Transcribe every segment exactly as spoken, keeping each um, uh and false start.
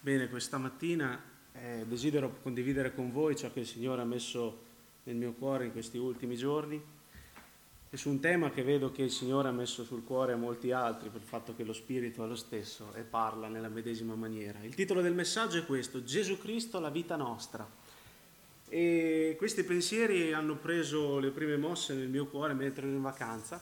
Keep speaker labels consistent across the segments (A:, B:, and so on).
A: Bene, questa mattina eh, desidero condividere con voi ciò che il Signore ha messo nel mio cuore in questi ultimi giorni e su un tema che vedo che il Signore ha messo sul cuore a molti altri per il fatto che lo Spirito è lo stesso e parla nella medesima maniera. Il titolo del messaggio è questo: Gesù Cristo, la vita nostra. E questi pensieri hanno preso le prime mosse nel mio cuore mentre ero in vacanza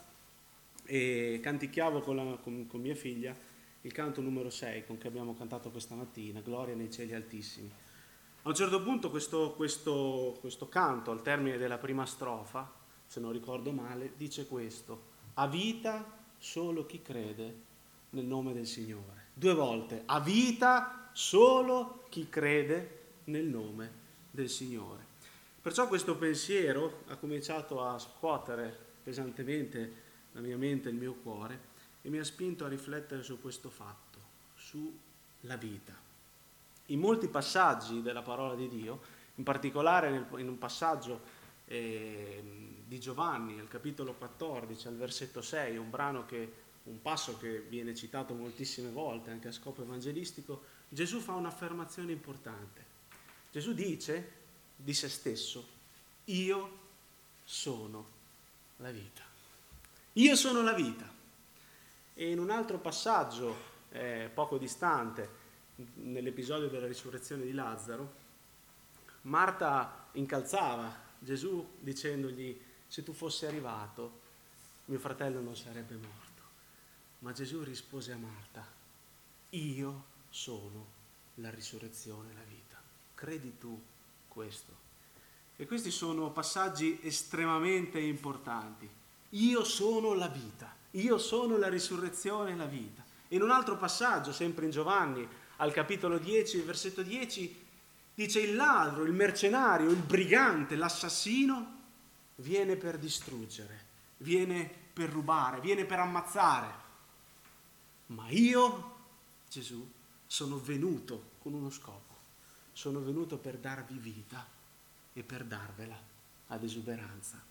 A: e canticchiavo con, la, con, con mia figlia il canto numero sei con che abbiamo cantato questa mattina, Gloria nei cieli altissimi. A un certo punto questo, questo, questo canto, al termine della prima strofa, se non ricordo male, dice questo: ha vita solo chi crede nel nome del Signore. Due volte: ha vita solo chi crede nel nome del Signore. Perciò questo pensiero ha cominciato a scuotere pesantemente la mia mente e il mio cuore e mi ha spinto a riflettere su questo fatto, sulla vita. In molti passaggi della parola di Dio, in particolare nel, in un passaggio eh, di Giovanni, al capitolo quattordici, al versetto sei, un brano che, un passo che viene citato moltissime volte anche a scopo evangelistico, Gesù fa un'affermazione importante. Gesù dice di se stesso: io sono la vita. Io sono la vita. E in un altro passaggio eh, poco distante, nell'episodio della risurrezione di Lazzaro, Marta incalzava Gesù dicendogli: se tu fossi arrivato mio fratello non sarebbe morto. Ma Gesù rispose a Marta: io sono la risurrezione e la vita. Credi tu questo? E questi sono passaggi estremamente importanti. Io sono la vita. Io sono la risurrezione e la vita. In un altro passaggio, sempre in Giovanni, al capitolo dieci, versetto dieci, dice: il ladro, il mercenario, il brigante, l'assassino viene per distruggere, viene per rubare, viene per ammazzare. Ma io, Gesù, sono venuto con uno scopo. Sono venuto per darvi vita e per darvela ad esuberanza.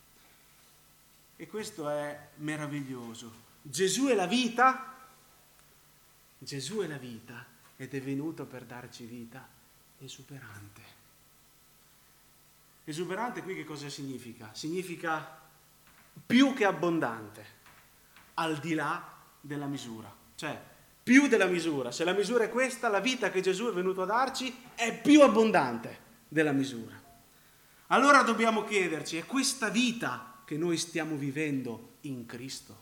A: E questo è meraviglioso. Gesù è la vita, Gesù è la vita ed è venuto per darci vita esuberante. Esuberante qui che cosa significa? Significa più che abbondante, al di là della misura. Cioè, più della misura. Se la misura è questa, la vita che Gesù è venuto a darci è più abbondante della misura. Allora dobbiamo chiederci: è questa vita che noi stiamo vivendo in Cristo?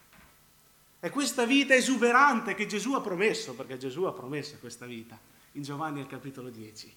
A: È questa vita esuberante che Gesù ha promesso, perché Gesù ha promesso questa vita in Giovanni al capitolo dieci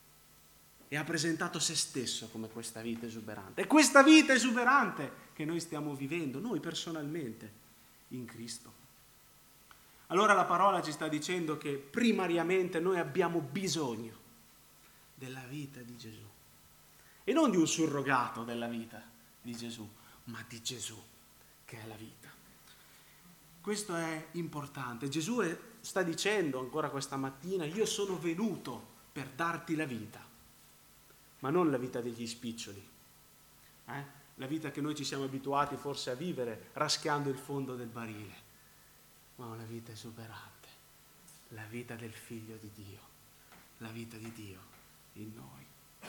A: e ha presentato se stesso come questa vita esuberante. È questa vita esuberante che noi stiamo vivendo, noi personalmente, in Cristo. Allora la parola ci sta dicendo che primariamente noi abbiamo bisogno della vita di Gesù e non di un surrogato della vita di Gesù, ma di Gesù che è la vita. Questo è importante. Gesù è, sta dicendo ancora questa mattina: io sono venuto per darti la vita, ma non la vita degli spiccioli, eh? La vita che noi ci siamo abituati forse a vivere raschiando il fondo del barile, ma una vita esuberante, la vita del Figlio di Dio, la vita di Dio in noi.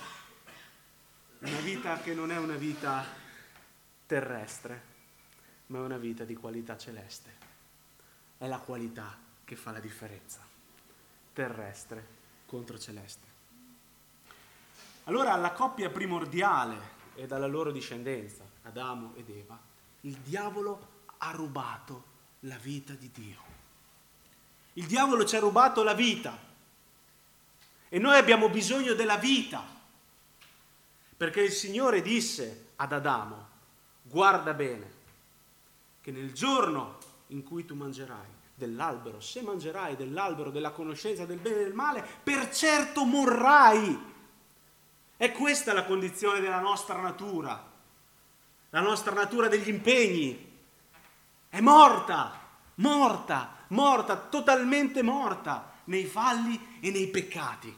A: Una vita che non è una vita terrestre, ma è una vita di qualità celeste. È la qualità che fa la differenza, terrestre contro celeste. Allora alla coppia primordiale e dalla loro discendenza, Adamo ed Eva, il diavolo ha rubato la vita di Dio. Il diavolo ci ha rubato la vita e noi abbiamo bisogno della vita, perché il Signore disse ad Adamo: guarda bene, che nel giorno in cui tu mangerai dell'albero, se mangerai dell'albero della conoscenza del bene e del male, per certo morrai. È questa la condizione della nostra natura, la nostra natura degli impegni. È morta, morta, morta, totalmente morta nei falli e nei peccati.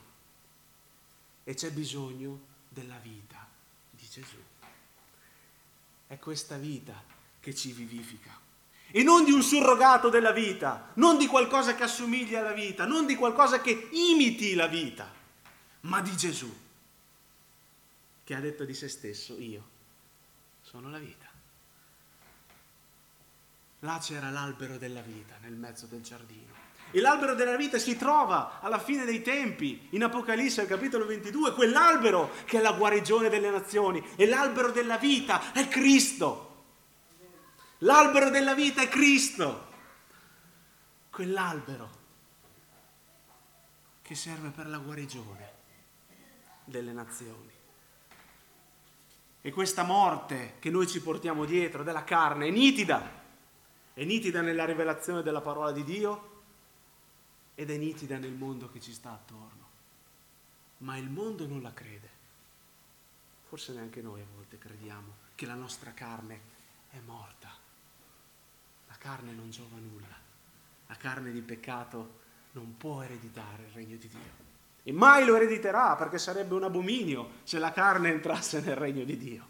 A: E c'è bisogno della vita di Gesù. È questa vita che ci vivifica. e non di un surrogato della vita, non di qualcosa che assomiglia alla vita, non di qualcosa che imiti la vita, ma di Gesù, che ha detto di se stesso: io sono la vita. Là c'era l'albero della vita nel mezzo del giardino. E l'albero della vita si trova alla fine dei tempi, in Apocalisse al capitolo ventidue, quell'albero che è la guarigione delle nazioni. E l'albero della vita è Cristo. L'albero della vita è Cristo. Quell'albero che serve per la guarigione delle nazioni. E questa morte che noi ci portiamo dietro della carne è nitida. È nitida nella rivelazione della parola di Dio ed è nitida nel mondo che ci sta attorno. Ma il mondo non la crede. Forse neanche noi a volte crediamo che la nostra carne è morta. La carne non giova nulla. La carne di peccato non può ereditare il regno di Dio. E mai lo erediterà, perché sarebbe un abominio se la carne entrasse nel regno di Dio.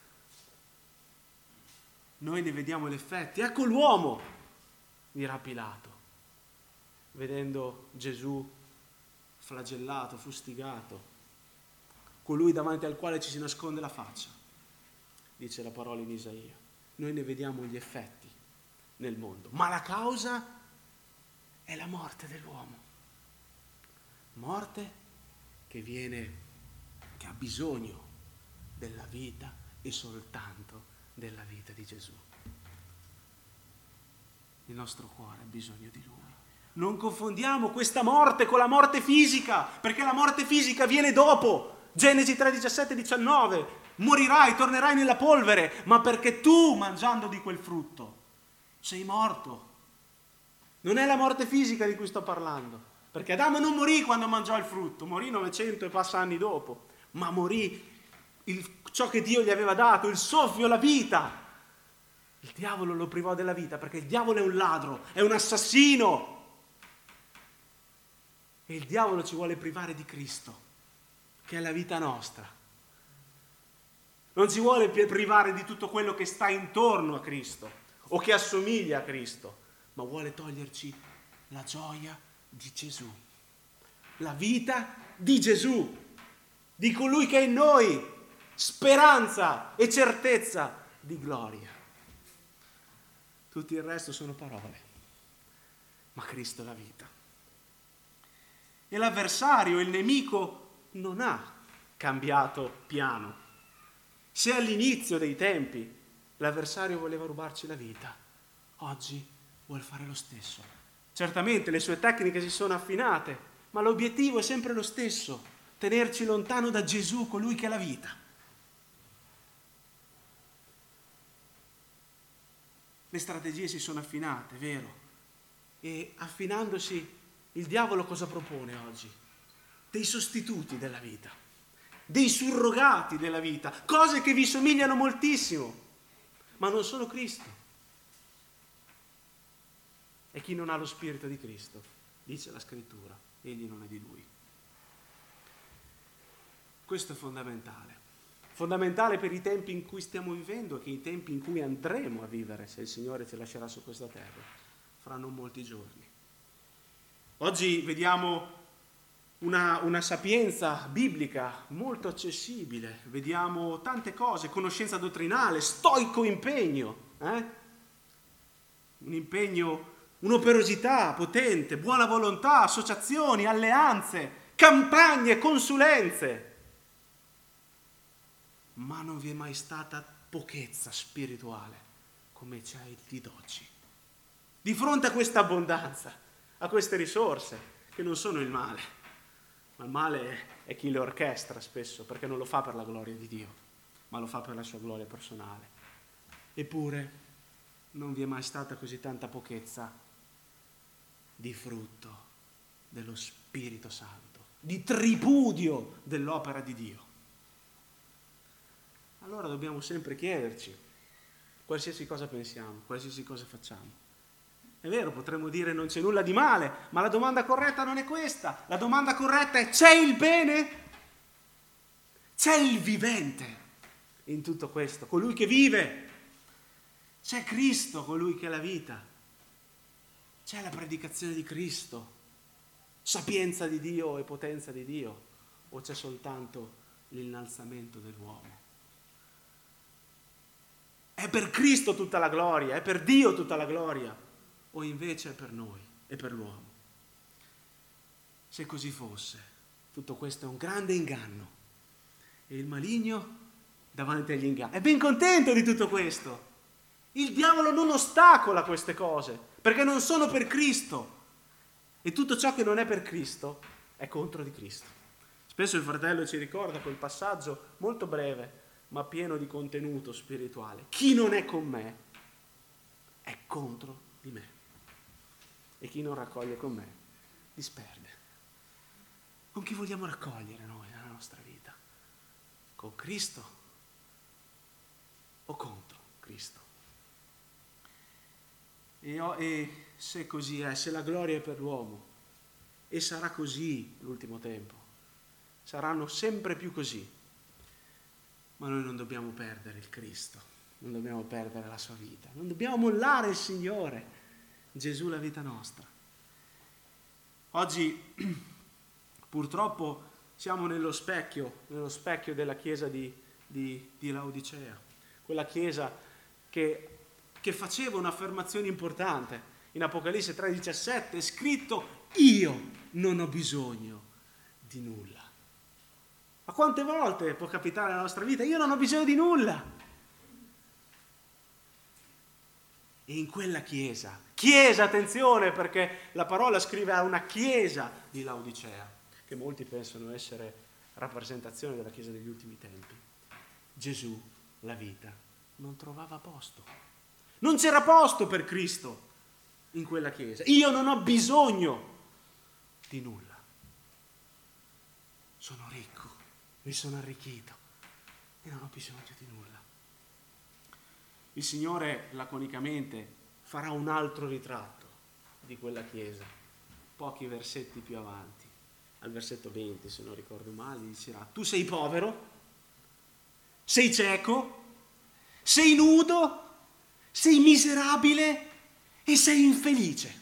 A: Noi ne vediamo gli effetti. Ecco l'uomo, dirà Pilato, vedendo Gesù flagellato, fustigato, colui davanti al quale ci si nasconde la faccia, dice la parola in Isaia. Noi ne vediamo gli effetti nel mondo, ma la causa è la morte dell'uomo. Morte che viene, che ha bisogno della vita e soltanto della vita di Gesù. Il nostro cuore ha bisogno di Lui. Non confondiamo questa morte con la morte fisica, perché la morte fisica viene dopo. Genesi tre, diciassette, diciannove. Morirai, tornerai nella polvere, ma perché tu, mangiando di quel frutto, sei morto. Non è la morte fisica di cui sto parlando, perché Adamo non morì quando mangiò il frutto, morì novecento e passa anni dopo, ma morì il, ciò che Dio gli aveva dato, il soffio, la vita. Il diavolo lo privò della vita, perché il diavolo è un ladro, è un assassino. E il diavolo ci vuole privare di Cristo, che è la vita nostra. Non ci vuole privare di tutto quello che sta intorno a Cristo o che assomiglia a Cristo, ma vuole toglierci la gioia di Gesù, la vita di Gesù, di colui che è in noi, speranza e certezza di gloria. Tutto il resto sono parole, ma Cristo è la vita. E l'avversario, il nemico, non ha cambiato piano. Se all'inizio dei tempi l'avversario voleva rubarci la vita, oggi vuole fare lo stesso. Certamente le sue tecniche si sono affinate, ma l'obiettivo è sempre lo stesso: tenerci lontano da Gesù, colui che è la vita. Le strategie si sono affinate, vero? E affinandosi, il diavolo cosa propone oggi? Dei sostituti della vita, dei surrogati della vita, cose che vi somigliano moltissimo, ma non sono Cristo. E chi non ha lo spirito di Cristo, dice la Scrittura, egli non è di Lui. Questo è fondamentale. Fondamentale per i tempi in cui stiamo vivendo e che i tempi in cui andremo a vivere, se il Signore ci lascerà su questa terra, fra non molti giorni. Oggi vediamo una, una sapienza biblica molto accessibile, vediamo tante cose, conoscenza dottrinale, stoico impegno, eh? un impegno, un'operosità potente, buona volontà, associazioni, alleanze, campagne, consulenze. Ma non vi è mai stata pochezza spirituale come c'è di oggi. Di fronte a questa abbondanza, a queste risorse, che non sono il male, ma il male è chi le orchestra spesso, perché non lo fa per la gloria di Dio, ma lo fa per la sua gloria personale. Eppure non vi è mai stata così tanta pochezza di frutto dello Spirito Santo, di tripudio dell'opera di Dio. Allora dobbiamo sempre chiederci, qualsiasi cosa pensiamo, qualsiasi cosa facciamo. È vero, potremmo dire non c'è nulla di male, ma la domanda corretta non è questa. La domanda corretta è: c'è il bene? C'è il vivente in tutto questo, colui che vive? C'è Cristo, colui che è la vita. C'è la predicazione di Cristo, sapienza di Dio e potenza di Dio, o c'è soltanto l'innalzamento dell'uomo? È per Cristo tutta la gloria, è per Dio tutta la gloria, o invece è per noi, è per l'uomo? Se così fosse, tutto questo è un grande inganno e il maligno davanti agli inganni è ben contento di tutto questo. Il diavolo non ostacola queste cose perché non sono per Cristo, e tutto ciò che non è per Cristo è contro di Cristo. Spesso il fratello ci ricorda quel passaggio molto breve ma pieno di contenuto spirituale: chi non è con me è contro di me, e chi non raccoglie con me disperde. Con chi vogliamo raccogliere noi nella nostra vita? Con Cristo o contro Cristo? E, ho, e se così è, se la gloria è per l'uomo, e sarà così l'ultimo tempo, saranno sempre più così, ma noi non dobbiamo perdere il Cristo, non dobbiamo perdere la sua vita, non dobbiamo mollare il Signore, Gesù la vita nostra. Oggi purtroppo siamo nello specchio, nello specchio della chiesa di, di, di Laodicea, quella chiesa che, che faceva un'affermazione importante. In Apocalisse tre diciassette è scritto: io non ho bisogno di nulla. Ma quante volte può capitare nella nostra vita: io non ho bisogno di nulla? E in quella chiesa, chiesa, attenzione, perché la parola scrive a una chiesa di Laodicea, che molti pensano essere rappresentazione della chiesa degli ultimi tempi, Gesù, la vita, non trovava posto. Non c'era posto per Cristo in quella chiesa. Io non ho bisogno di nulla. Sono ricco, mi sono arricchito e non ho bisogno di nulla. Il Signore laconicamente farà un altro ritratto di quella chiesa, pochi versetti più avanti. Al versetto venti, se non ricordo male, dirà: tu sei povero, sei cieco, sei nudo, sei miserabile e sei infelice.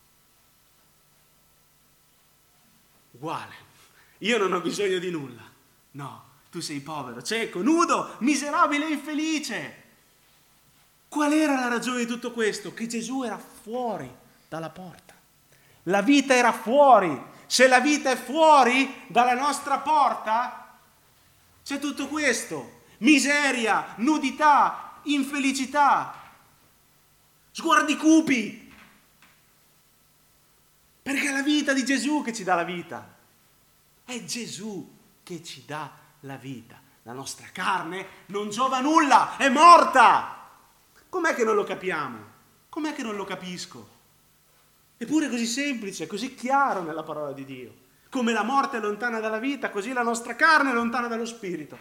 A: Uguale. Io non ho bisogno di nulla. No, tu sei povero, cieco, nudo, miserabile e infelice. Qual era la ragione di tutto questo? Che Gesù era fuori dalla porta. La vita era fuori. Se la vita è fuori dalla nostra porta, c'è tutto questo: miseria, nudità, infelicità, sguardi cupi. Perché è la vita di Gesù che ci dà la vita. È Gesù che ci dà la vita. La nostra carne non giova nulla, è morta. Com'è che non lo capiamo? Com'è che non lo capisco? Eppure è così semplice, così chiaro nella parola di Dio. Come la morte è lontana dalla vita, così la nostra carne è lontana dallo spirito.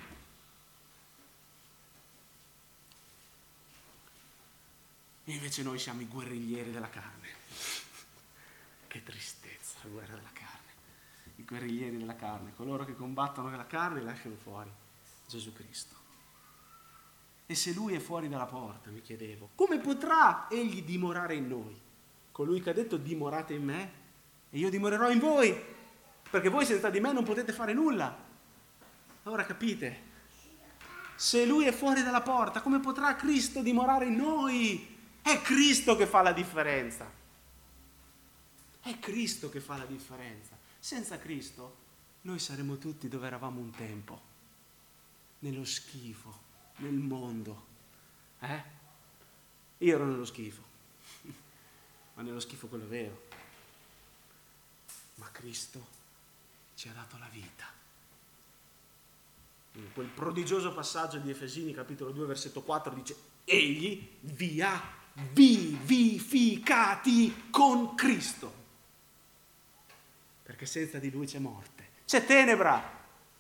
A: E invece noi siamo i guerriglieri della carne. Che tristezza, la guerra della carne. I guerriglieri della carne, coloro che combattono la carne e lasciano fuori Gesù Cristo. E se Lui è fuori dalla porta, mi chiedevo, come potrà Egli dimorare in noi? Colui che ha detto: dimorate in me e io dimorerò in voi, perché voi senza di me non potete fare nulla. Ora capite? Se Lui è fuori dalla porta, come potrà Cristo dimorare in noi? È Cristo che fa la differenza. È Cristo che fa la differenza. Senza Cristo noi saremo tutti dove eravamo un tempo, nello schifo, nel mondo. Eh? Io ero nello schifo, ma nello schifo quello vero. Ma Cristo ci ha dato la vita. In quel prodigioso passaggio di Efesini capitolo due versetto quattro dice: egli vi ha vivificati con Cristo, perché senza di Lui c'è morte, c'è tenebra.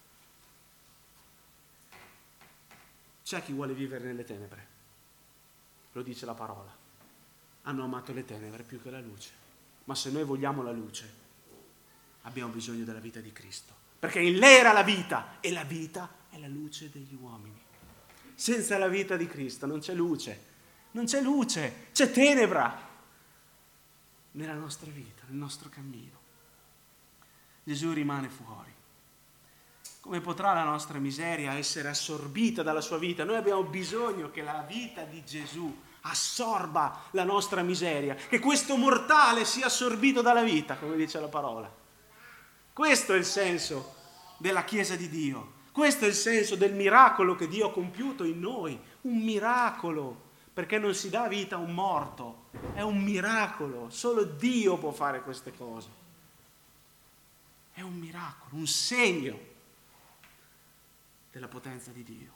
A: C'è chi vuole vivere nelle tenebre, lo dice la parola. Hanno amato le tenebre più che la luce. Ma se noi vogliamo la luce, abbiamo bisogno della vita di Cristo, perché in lei era la vita, e la vita è la luce degli uomini. Senza la vita di Cristo non c'è luce. non c'è luce, c'è tenebra nella nostra vita, nel nostro cammino. Gesù rimane fuori. Come potrà la nostra miseria essere assorbita dalla sua vita? Noi abbiamo bisogno che la vita di Gesù assorba la nostra miseria, che questo mortale sia assorbito dalla vita, come dice la parola. Questo è il senso della Chiesa di Dio. Questo è il senso del miracolo che Dio ha compiuto in noi. Un miracolo, perché non si dà vita a un morto. È un miracolo. Solo Dio può fare queste cose. È un miracolo, un segno della potenza di Dio.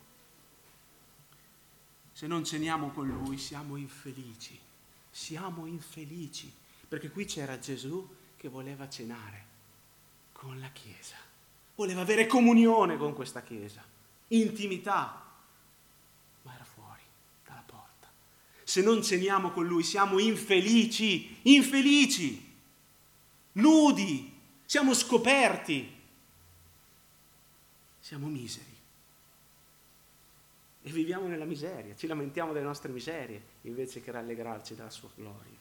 A: Se non ceniamo con Lui siamo infelici, siamo infelici, perché qui c'era Gesù che voleva cenare con la Chiesa, voleva avere comunione con questa Chiesa, intimità, ma era fuori dalla porta. Se non ceniamo con Lui siamo infelici, infelici, nudi, siamo scoperti, siamo miseri. E viviamo nella miseria, ci lamentiamo delle nostre miserie invece che rallegrarci della sua gloria.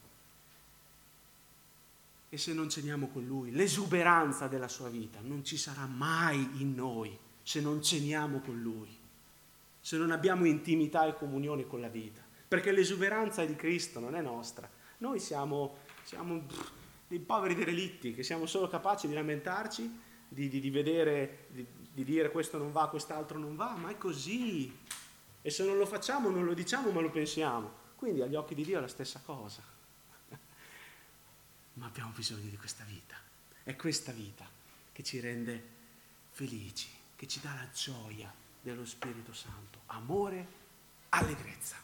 A: E se non ceniamo con Lui, l'esuberanza della sua vita non ci sarà mai in noi se non ceniamo con Lui, se non abbiamo intimità e comunione con la vita. Perché l'esuberanza di Cristo non è nostra. Noi siamo, siamo dei poveri derelitti che siamo solo capaci di lamentarci, di, di, di vedere, di, di dire questo non va, quest'altro non va, ma è così. E se non lo facciamo non lo diciamo ma lo pensiamo. Quindi agli occhi di Dio è la stessa cosa. Ma abbiamo bisogno di questa vita. È questa vita che ci rende felici, che ci dà la gioia dello Spirito Santo. Amore, allegrezza.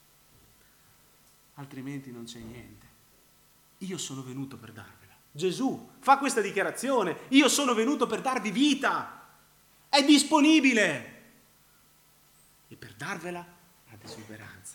A: Altrimenti non c'è niente. Io sono venuto per darvela. Gesù fa questa dichiarazione. Io sono venuto per darvi vita. È disponibile. E per darvela ad esuberanza.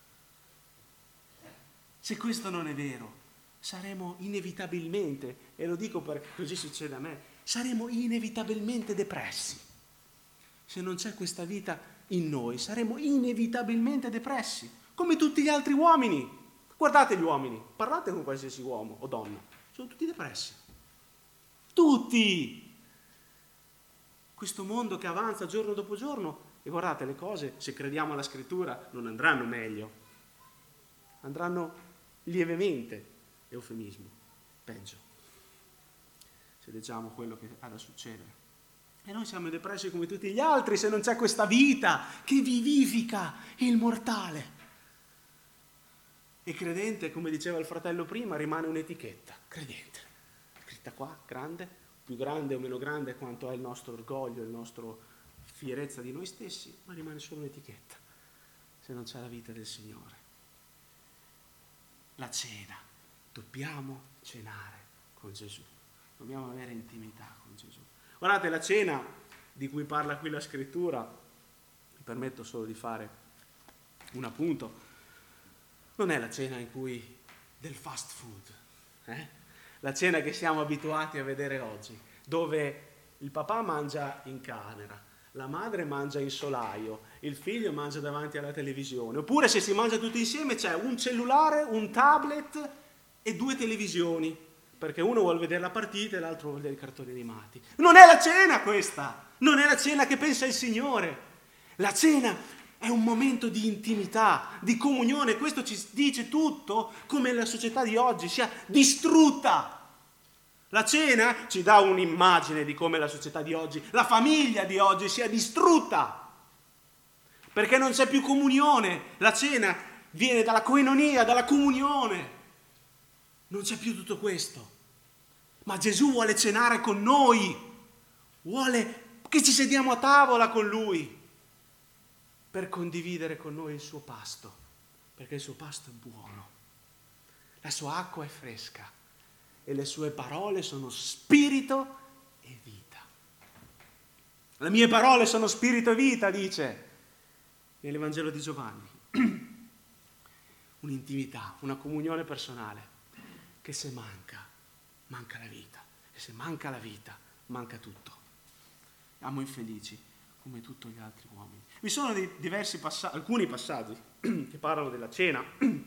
A: Se questo non è vero, saremo inevitabilmente, e lo dico perché così succede a me, saremo inevitabilmente depressi. Se non c'è questa vita in noi, saremo inevitabilmente depressi, come tutti gli altri uomini. Guardate gli uomini, parlate con qualsiasi uomo o donna, sono tutti depressi. Tutti! Questo mondo che avanza giorno dopo giorno. E guardate, le cose, se crediamo alla scrittura, non andranno meglio. Andranno lievemente, eufemismo, peggio. Se leggiamo quello che ha da succedere. E noi siamo depressi come tutti gli altri se non c'è questa vita che vivifica il mortale. E credente, come diceva il fratello prima, rimane un'etichetta. Credente. Scritta qua, grande, più grande o meno grande quanto è il nostro orgoglio, il nostro fierezza di noi stessi, ma rimane solo un'etichetta se non c'è la vita del Signore. La cena, dobbiamo cenare con Gesù, dobbiamo avere intimità con Gesù. Guardate, la cena di cui parla qui la scrittura, mi permetto solo di fare un appunto, non è la cena in cui del fast food, eh? La cena che siamo abituati a vedere oggi, dove il papà mangia in camera, la madre mangia in solaio, il figlio mangia davanti alla televisione, oppure se si mangia tutti insieme c'è un cellulare, un tablet e due televisioni, perché uno vuole vedere la partita e l'altro vuole vedere i cartoni animati. Non è la cena questa, non è la cena che pensa il Signore. La cena è un momento di intimità, di comunione, questo ci dice tutto come la società di oggi sia distrutta. La cena ci dà un'immagine di come la società di oggi, la famiglia di oggi sia distrutta, perché non c'è più comunione. La cena viene dalla koinonia, dalla comunione. Non c'è più tutto questo. Ma Gesù vuole cenare con noi, vuole che ci sediamo a tavola con Lui, per condividere con noi il suo pasto, perché il suo pasto è buono, la sua acqua è fresca, e le sue parole sono spirito e vita. Le mie parole sono spirito e vita, dice nell'Evangelo di Giovanni. Un'intimità, una comunione personale, che se manca, manca la vita. E se manca la vita, manca tutto. Siamo infelici. come tutti gli altri uomini. Vi sono dei diversi passaggi, alcuni passaggi che parlano della cena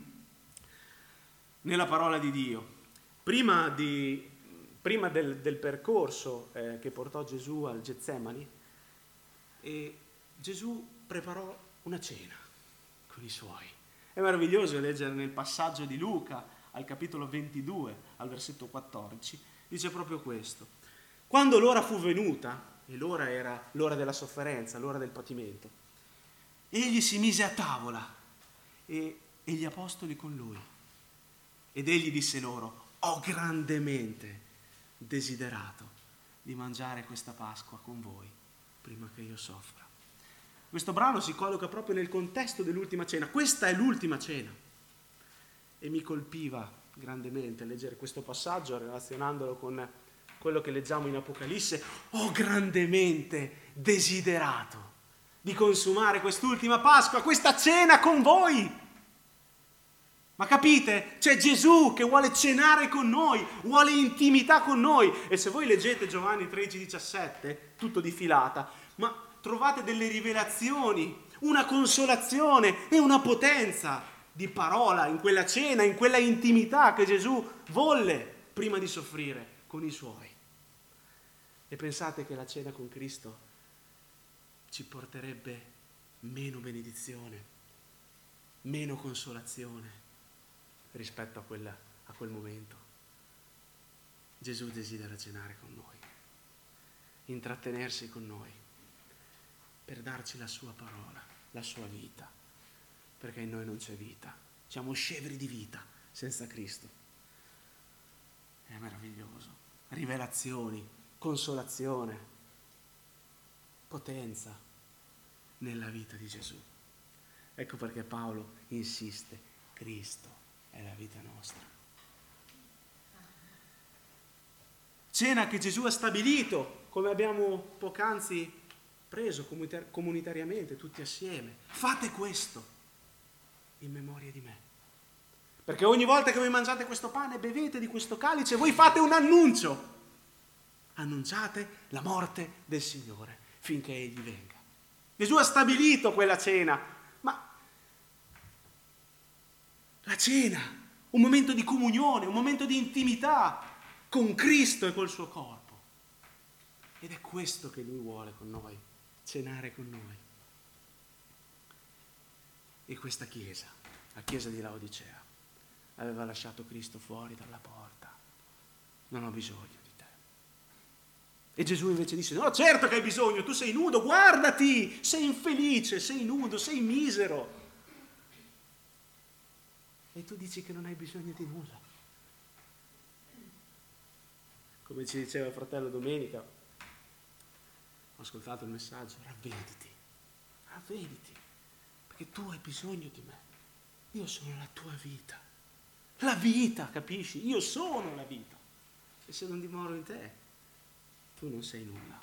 A: nella parola di Dio. Prima, di, prima del, del percorso eh, che portò Gesù al Getsemani, e Gesù preparò una cena con i suoi. È meraviglioso leggere nel passaggio di Luca, al capitolo ventidue, al versetto quattordici, dice proprio questo. Quando l'ora fu venuta, e l'ora era l'ora della sofferenza, l'ora del patimento, egli si mise a tavola e, e gli apostoli con lui. Ed egli disse loro: ho grandemente desiderato di mangiare questa Pasqua con voi prima che io soffra. Questo brano si colloca proprio nel contesto dell'ultima cena. Questa è l'ultima cena. E mi colpiva grandemente leggere questo passaggio relazionandolo con quello che leggiamo in Apocalisse. Ho grandemente desiderato di consumare quest'ultima Pasqua, questa cena con voi. Ma capite? C'è Gesù che vuole cenare con noi, vuole intimità con noi. E se voi leggete Giovanni tredici diciassette, tutto di filata, ma trovate delle rivelazioni, una consolazione e una potenza di parola in quella cena, in quella intimità che Gesù volle prima di soffrire con i suoi. E pensate che la cena con Cristo ci porterebbe meno benedizione, meno consolazione rispetto a, quella, a quel momento. Gesù desidera cenare con noi, intrattenersi con noi, per darci la sua parola, la sua vita, perché in noi non c'è vita, siamo scevri di vita senza Cristo. È meraviglioso. Rivelazioni, consolazione, potenza nella vita di Gesù. Ecco perché Paolo insiste: Cristo è la vita nostra. Cena che Gesù ha stabilito, come abbiamo poc'anzi preso comunitariamente tutti assieme. Fate questo in memoria di me. Perché ogni volta che voi mangiate questo pane e bevete di questo calice, voi fate un annuncio. Annunciate la morte del Signore finché Egli venga. Gesù ha stabilito quella cena, ma la cena, un momento di comunione, un momento di intimità con Cristo e col suo corpo. Ed è questo che Lui vuole con noi, cenare con noi. E questa chiesa, la chiesa di Laodicea, aveva lasciato Cristo fuori dalla porta. Non ho bisogno di te. E Gesù invece disse: no, certo che hai bisogno, tu sei nudo, guardati, sei infelice, sei nudo, sei misero. E tu dici che non hai bisogno di nulla. Come ci diceva il fratello domenica, ho ascoltato il messaggio: ravvediti, ravvediti, perché tu hai bisogno di me. Io sono la tua vita. La vita, capisci? Io sono la vita. E se non dimoro in te, tu non sei nulla.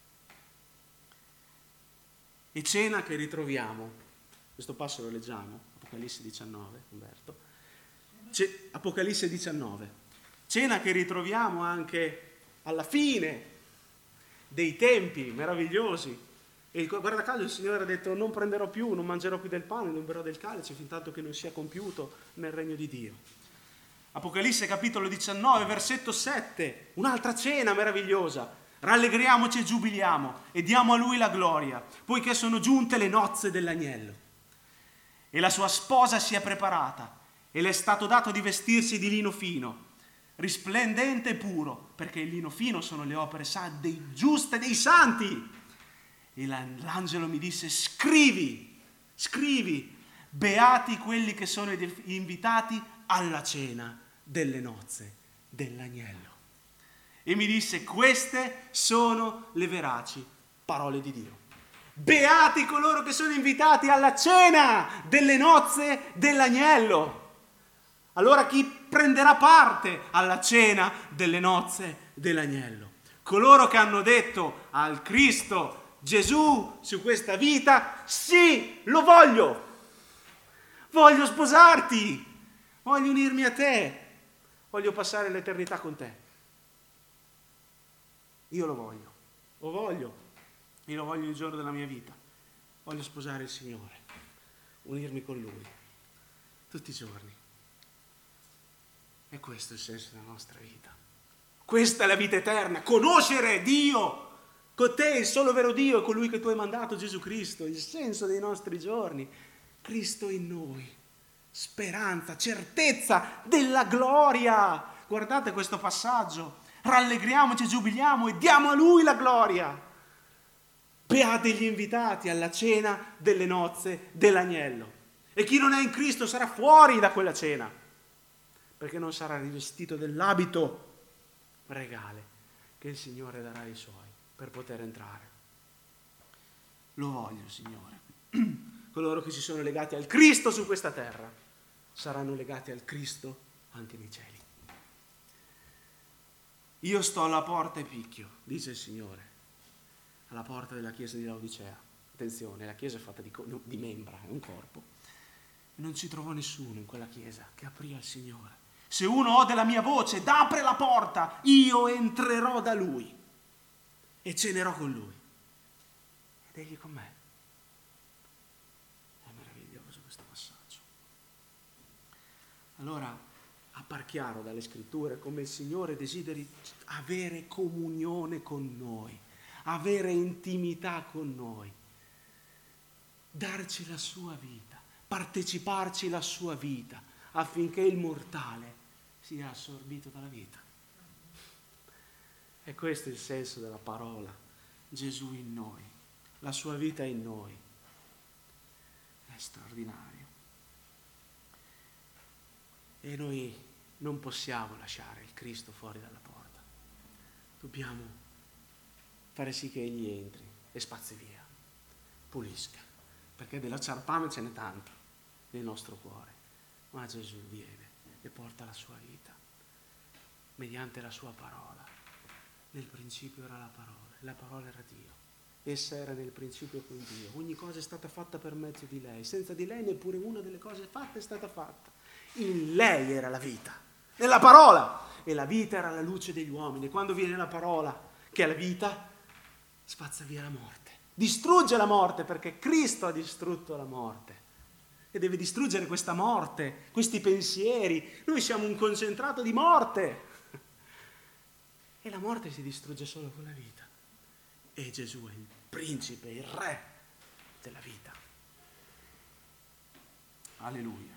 A: E cena che ritroviamo, questo passo lo leggiamo, Apocalisse diciannove, Umberto. C- Apocalisse diciannove. Cena che ritroviamo anche alla fine dei tempi meravigliosi. E guarda caso il Signore ha detto: non prenderò più, non mangerò più del pane, non berrò del calice, fin tanto che non sia compiuto nel regno di Dio. Apocalisse capitolo diciannove, versetto sette, un'altra cena meravigliosa. Rallegriamoci e giubiliamo e diamo a Lui la gloria, poiché sono giunte le nozze dell'agnello. E la sua sposa si è preparata e le è stato dato di vestirsi di lino fino, risplendente e puro, perché il lino fino sono le opere dei giusti, dei santi. E l'angelo mi disse: scrivi, scrivi, beati quelli che sono invitati alla cena delle nozze dell'agnello. E mi disse: queste sono le veraci parole di Dio. Beati coloro che sono invitati alla cena delle nozze dell'agnello. Allora chi prenderà parte alla cena delle nozze dell'agnello? Coloro che hanno detto al Cristo Gesù su questa vita: sì, lo voglio, voglio sposarti, voglio unirmi a te, voglio passare l'eternità con te. Io lo voglio, lo voglio. Io lo voglio il giorno della mia vita. Voglio sposare il Signore, unirmi con Lui, tutti i giorni. E questo è il senso della nostra vita. Questa è la vita eterna, conoscere Dio, con te il solo vero Dio, colui che tu hai mandato, Gesù Cristo, il senso dei nostri giorni. Cristo in noi, speranza, certezza della gloria. Guardate questo passaggio, rallegriamoci, giubiliamo e diamo a Lui la gloria. Beati gli invitati alla cena delle nozze dell'agnello. E chi non è in Cristo sarà fuori da quella cena, perché non sarà rivestito dell'abito regale che il Signore darà ai Suoi per poter entrare. Lo voglio, Signore. Coloro che si sono legati al Cristo su questa terra saranno legati al Cristo anche nei cieli. Io sto alla porta e picchio, dice il Signore, alla porta della chiesa di Laodicea. Attenzione, la chiesa è fatta di, di membra, è un corpo. Non ci trovò nessuno in quella chiesa che aprì al Signore. Se uno ode la mia voce ed apre la porta, io entrerò da lui e cenerò con lui ed egli con me. È meraviglioso questo passaggio. Allora appar chiaro dalle scritture come il Signore desideri avere comunione con noi, avere intimità con noi, darci la sua vita, parteciparci la sua vita, affinché il mortale sia assorbito dalla vita. E questo è il senso della parola. Gesù in noi, la sua vita in noi. È straordinario. E noi non possiamo lasciare il Cristo fuori dalla porta. Dobbiamo fare sì che Egli entri e spazzi via, pulisca, perché della ciarpame ce n'è tanta nel nostro cuore. Ma Gesù viene e porta la sua vita mediante la sua parola. Nel principio era la parola, la parola era Dio. Essa era nel principio con Dio. Ogni cosa è stata fatta per mezzo di lei. Senza di lei neppure una delle cose fatte è stata fatta. In lei era la vita, nella parola. E la vita era la luce degli uomini. E quando viene la parola, che è la vita, spazza via la morte. Distrugge la morte, perché Cristo ha distrutto la morte. E deve distruggere questa morte, questi pensieri. Noi siamo un concentrato di morte. E la morte si distrugge solo con la vita. E Gesù è il principe, il re della vita. Alleluia.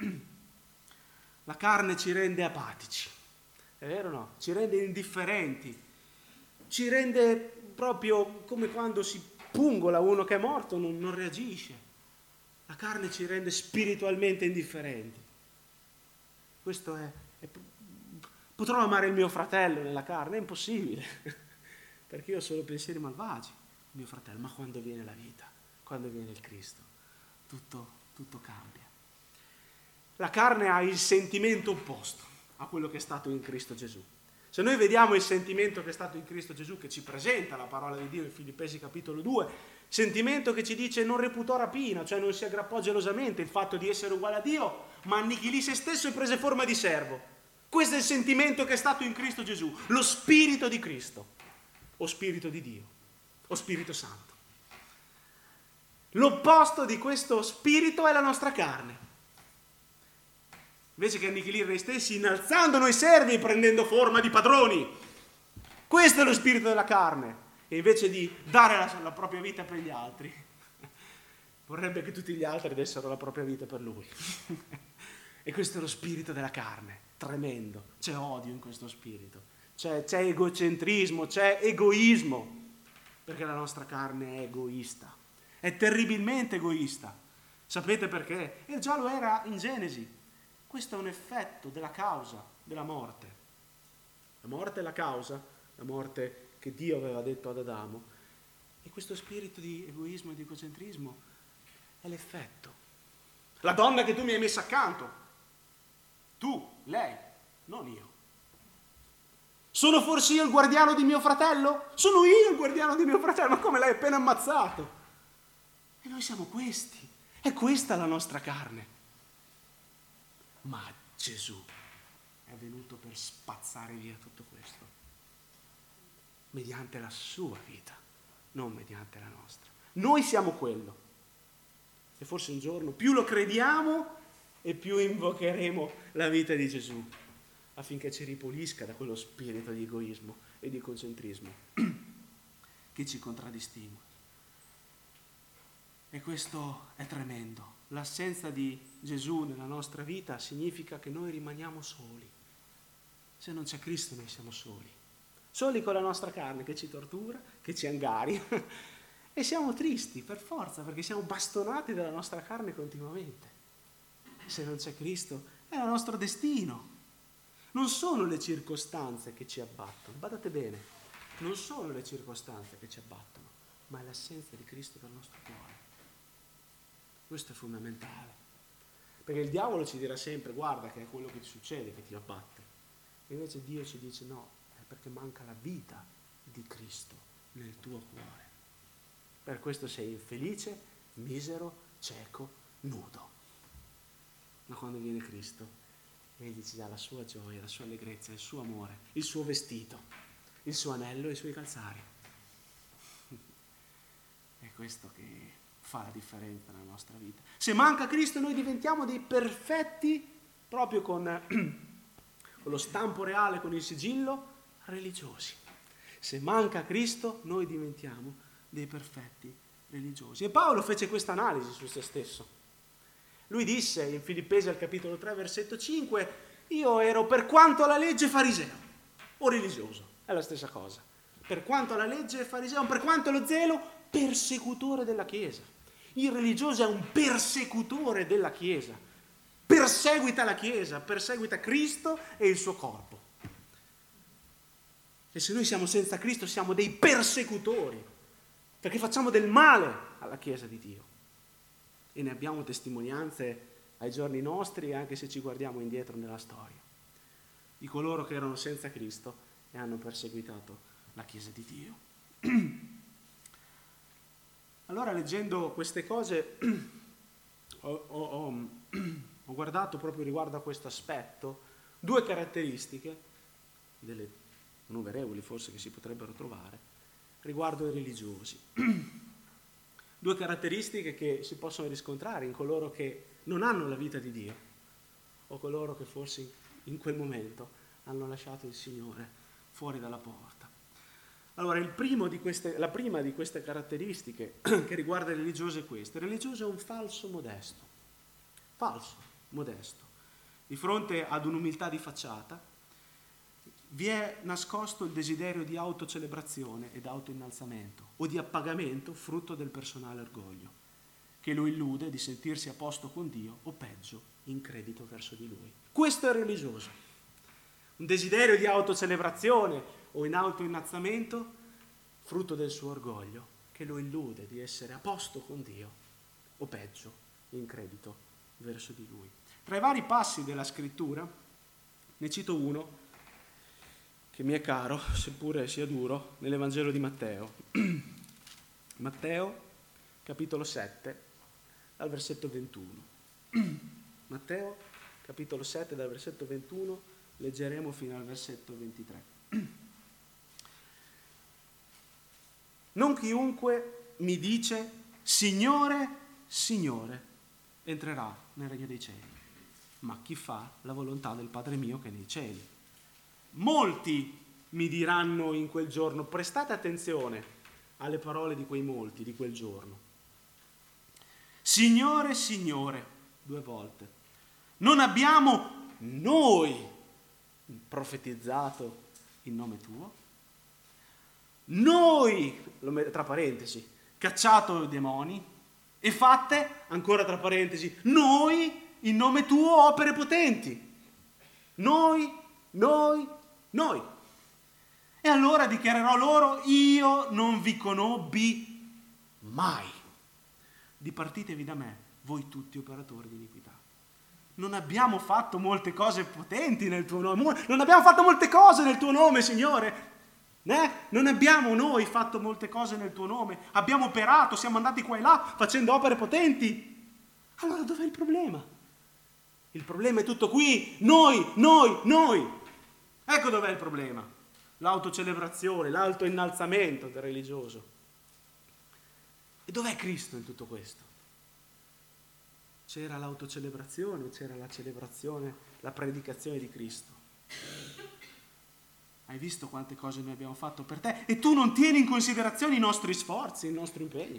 A: La carne ci rende apatici, è vero o no? Ci rende indifferenti, ci rende proprio come quando si pungola uno che è morto, non, non reagisce. La carne ci rende spiritualmente indifferenti. Questo è, è... Potrò amare il mio fratello nella carne? È impossibile, perché io ho solo pensieri malvagi, il mio fratello. Ma quando viene la vita, quando viene il Cristo, tutto, tutto cambia. La carne ha il sentimento opposto a quello che è stato in Cristo Gesù. Se noi vediamo il sentimento che è stato in Cristo Gesù, che ci presenta la parola di Dio in Filippesi capitolo due, sentimento che ci dice non reputò rapina, cioè non si aggrappò gelosamente il fatto di essere uguale a Dio, ma annichilì se stesso e prese forma di servo. Questo è il sentimento che è stato in Cristo Gesù, lo Spirito di Cristo, o Spirito di Dio, o Spirito Santo. L'opposto di questo Spirito è la nostra carne. Invece che annichilire noi stessi, innalzando noi servi e prendendo forma di padroni. Questo è lo spirito della carne. E invece di dare la, la propria vita per gli altri, vorrebbe che tutti gli altri dessero la propria vita per lui. E questo è lo spirito della carne, tremendo. C'è odio in questo spirito, c'è, c'è egocentrismo, c'è egoismo, perché la nostra carne è egoista, è terribilmente egoista. Sapete perché? E già lo era in Genesi. Questo è un effetto della causa della morte. La morte è la causa, la morte che Dio aveva detto ad Adamo. E questo spirito di egoismo e di egocentrismo è l'effetto. La donna che tu mi hai messa accanto, tu, lei, non io. Sono forse io il guardiano di mio fratello? Sono io il guardiano di mio fratello, ma come l'hai appena ammazzato? E noi siamo questi. È questa la nostra carne. Ma Gesù è venuto per spazzare via tutto questo, mediante la sua vita, non mediante la nostra. Noi siamo quello. E forse un giorno più lo crediamo e più invocheremo la vita di Gesù, affinché ci ripulisca da quello spirito di egoismo e di concentrismo che ci contraddistingue. E questo è tremendo. L'assenza di Gesù nella nostra vita significa che noi rimaniamo soli. Se non c'è Cristo noi siamo soli. Soli con la nostra carne che ci tortura, che ci angaria e siamo tristi per forza perché siamo bastonati dalla nostra carne continuamente. Se non c'è Cristo è il nostro destino. Non sono le circostanze che ci abbattono, badate bene, non sono le circostanze che ci abbattono, ma è l'assenza di Cristo dal nostro cuore. Questo è fondamentale, perché il diavolo ci dirà sempre: guarda che è quello che ti succede che ti abbatte. E invece Dio ci dice: no, è perché manca la vita di Cristo nel tuo cuore. Per questo sei infelice, misero, cieco, nudo. Ma quando viene Cristo, Egli ci dà la sua gioia, la sua allegrezza, il suo amore, il suo vestito, il suo anello e i suoi calzari. È questo che fa la differenza nella nostra vita. Se manca Cristo noi diventiamo dei perfetti, proprio con, con lo stampo reale, con il sigillo, religiosi. Se manca Cristo noi diventiamo dei perfetti religiosi. E Paolo fece questa analisi su se stesso. Lui disse in Filippesi al capitolo tre versetto cinque: io ero per quanto alla legge fariseo o religioso, è la stessa cosa. Per quanto alla legge fariseo, per quanto allo zelo, persecutore della Chiesa. Il religioso è un persecutore della Chiesa, perseguita la Chiesa, perseguita Cristo e il suo corpo. E se noi siamo senza Cristo siamo dei persecutori, perché facciamo del male alla Chiesa di Dio. E ne abbiamo testimonianze ai giorni nostri, anche se ci guardiamo indietro nella storia, di coloro che erano senza Cristo e hanno perseguitato la Chiesa di Dio. Allora, leggendo queste cose, ho, ho, ho, ho guardato proprio riguardo a questo aspetto due caratteristiche, delle innumerevoli forse che si potrebbero trovare, riguardo ai religiosi. Due caratteristiche che si possono riscontrare in coloro che non hanno la vita di Dio o coloro che forse in quel momento hanno lasciato il Signore fuori dalla porta. Allora, il primo di queste, la prima di queste caratteristiche che riguarda il religioso è questa. Il religioso è un falso modesto. Falso, modesto. Di fronte ad un'umiltà di facciata vi è nascosto il desiderio di autocelebrazione ed autoinnalzamento o di appagamento frutto del personale orgoglio, che lo illude di sentirsi a posto con Dio o peggio, in credito verso di Lui. Questo è il religioso. Un desiderio di autocelebrazione o in autoinnalzamento, frutto del suo orgoglio, che lo illude di essere a posto con Dio, o peggio, in credito verso di Lui. Tra i vari passi della Scrittura, ne cito uno che mi è caro, seppure sia duro, nell'Evangelo di Matteo. Matteo, capitolo sette, dal versetto ventuno. Matteo, capitolo sette, dal versetto ventuno, leggeremo fino al versetto ventitré. Non chiunque mi dice Signore, Signore, entrerà nel regno dei cieli, ma chi fa la volontà del Padre mio che è nei cieli. Molti mi diranno in quel giorno, prestate attenzione alle parole di quei molti di quel giorno. Signore, Signore, due volte, non abbiamo noi profetizzato in nome tuo? Noi, tra parentesi, cacciato i demoni e fatte, ancora tra parentesi, noi in nome tuo opere potenti. Noi, noi, noi. E allora dichiarerò loro: io non vi conobbi mai. Dipartitevi da me, voi tutti operatori di iniquità. Non abbiamo fatto molte cose potenti nel tuo nome, non abbiamo fatto molte cose nel tuo nome, Signore. Eh? Non abbiamo noi fatto molte cose nel tuo nome, abbiamo operato, siamo andati qua e là facendo opere potenti. Allora dov'è il problema? Il problema è tutto qui, noi, noi, noi. Ecco dov'è il problema, l'autocelebrazione, l'autoinnalzamento del religioso. E dov'è Cristo in tutto questo? C'era l'autocelebrazione, c'era la celebrazione, la predicazione di Cristo. Hai visto quante cose noi abbiamo fatto per te? E tu non tieni in considerazione i nostri sforzi, il nostro impegno.